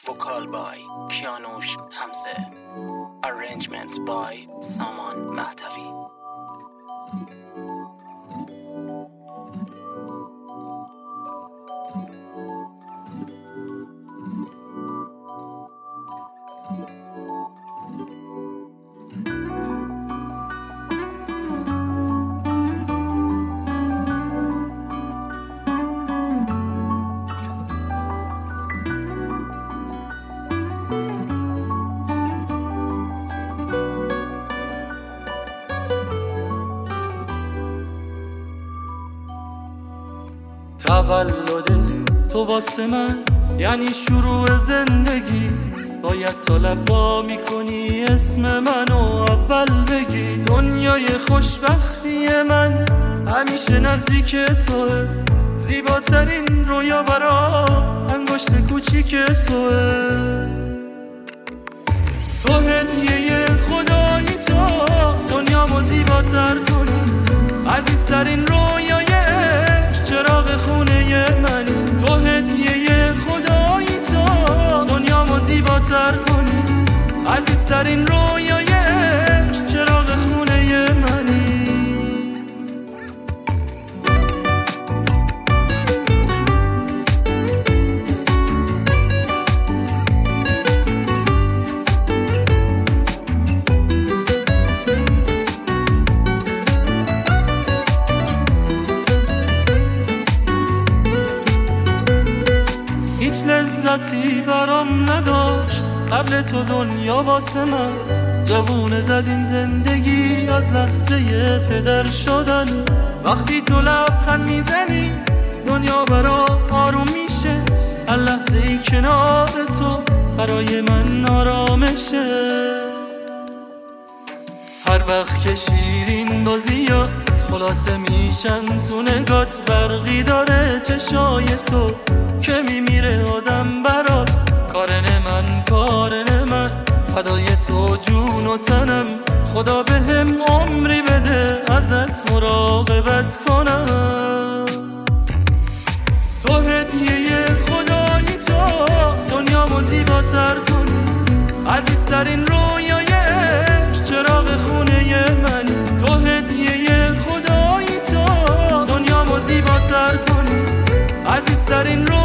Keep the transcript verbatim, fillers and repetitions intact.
Vocal by Kianush Hamze. Arrangement by Saman Mahtavi. تولد تو واسه من یعنی شروع زندگی، باید تا لب وا میکنی اسم منو اول بگی. دنیای خوشبختی من همیشه نزدیک توه، زیباترین رویا برا انگشت کوچیک توه. تو هدیه خدایی تا دنیامو زیباتر کنی، عزیزترین رویای چراغ خونه منی. تو هدیه خدایی تا دنیامو زیباتر کنی، عزیزترین رویای چراغ خونه منی. لذتی برام نداشت قبل تو دنیا واسه من، جوونه زد این زندگی از لحظه پدر شدن. وقتی تو لبخند میزنی دنیا برا آروم میشه، هر لحظه ای کنار تو برای من آرامشه. هر وقت که شیرین بازیات خلاصه میشن تو نگات، برقی داره چشای تو که میمیره آدم برات. کارن من کارن من فدای تو جون و تنم، خدا به هم عمری بده ازت مراقبت کنم. تو هدیه خدایی تا دنیامو زیباتر کنی، عزیزترین رویای چراغ خونه منی. تو هدیه خدایی تا دنیامو زیباتر کنی، عزیزترین رویای